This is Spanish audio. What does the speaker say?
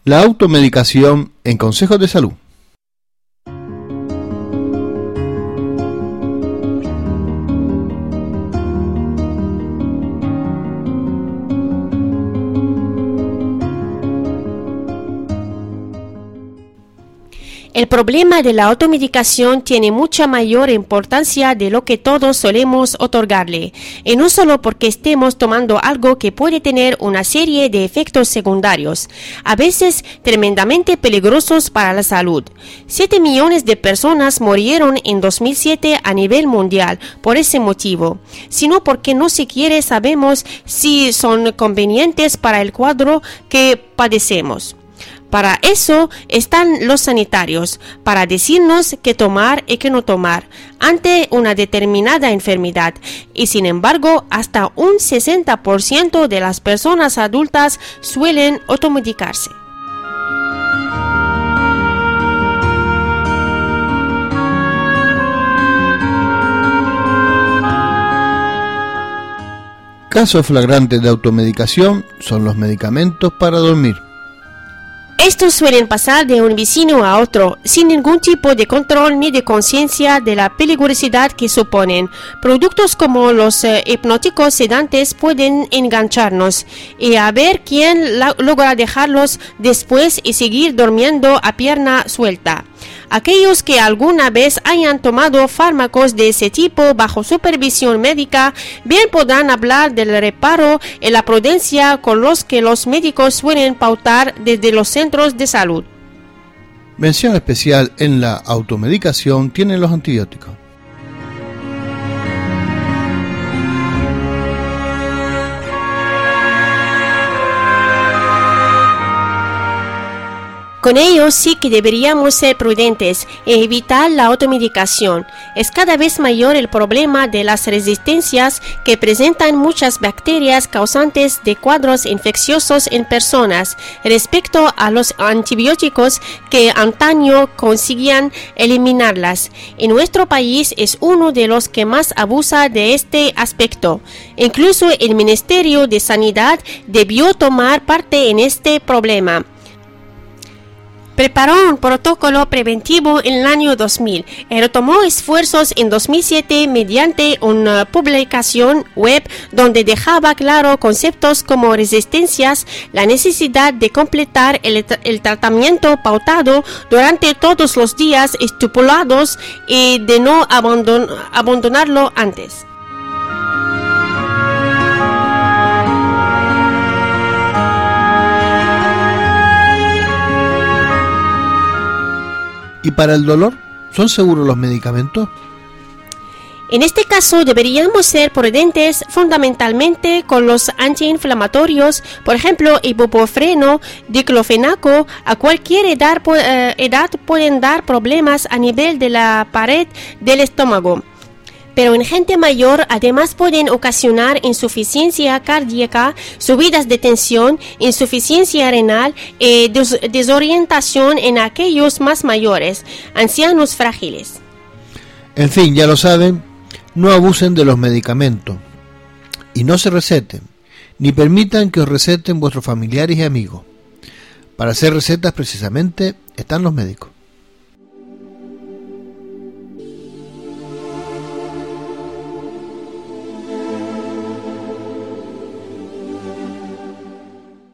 La automedicación en consejos de salud. El problema de la automedicación tiene mucha mayor importancia de lo que todos solemos otorgarle, y no solo porque estemos tomando algo que puede tener una serie de efectos secundarios, a veces tremendamente peligrosos para la salud. 7 millones de personas murieron en 2007 a nivel mundial por ese motivo, sino porque no siquiera sabemos si son convenientes para el cuadro que padecemos. Para eso están los sanitarios, para decirnos qué tomar y qué no tomar ante una determinada enfermedad, y sin embargo hasta un 60% de las personas adultas suelen automedicarse. Casos flagrantes de automedicación son los medicamentos para dormir. Estos suelen pasar de un vecino a otro, sin ningún tipo de control ni de conciencia de la peligrosidad que suponen. Productos como los hipnóticos sedantes pueden engancharnos, y a ver quién logra dejarlos después y seguir durmiendo a pierna suelta. Aquellos que alguna vez hayan tomado fármacos de ese tipo bajo supervisión médica bien podrán hablar del reparo y la prudencia con los que los médicos suelen pautar desde los centros de salud. Mención especial en la automedicación tienen los antibióticos. Con ellos sí que deberíamos ser prudentes e evitar la automedicación. Es cada vez mayor el problema de las resistencias que presentan muchas bacterias causantes de cuadros infecciosos en personas respecto a los antibióticos que antaño conseguían eliminarlas. En nuestro país es uno de los que más abusa de este aspecto. Incluso el Ministerio de Sanidad debió tomar parte en este problema. Preparó un protocolo preventivo en el año 2000 y retomó esfuerzos en 2007 mediante una publicación web donde dejaba claro conceptos como resistencias, la necesidad de completar el tratamiento pautado durante todos los días estipulados y de no abandonarlo antes. ¿Y para el dolor? ¿Son seguros los medicamentos? En este caso deberíamos ser prudentes fundamentalmente con los antiinflamatorios, por ejemplo ibuprofeno, diclofenaco. A cualquier edad pueden dar problemas a nivel de la pared del estómago. Pero en gente mayor además pueden ocasionar insuficiencia cardíaca, subidas de tensión, insuficiencia renal y desorientación en aquellos más mayores, ancianos frágiles. En fin, ya lo saben, no abusen de los medicamentos y no se receten, ni permitan que os receten vuestros familiares y amigos. Para hacer recetas precisamente están los médicos.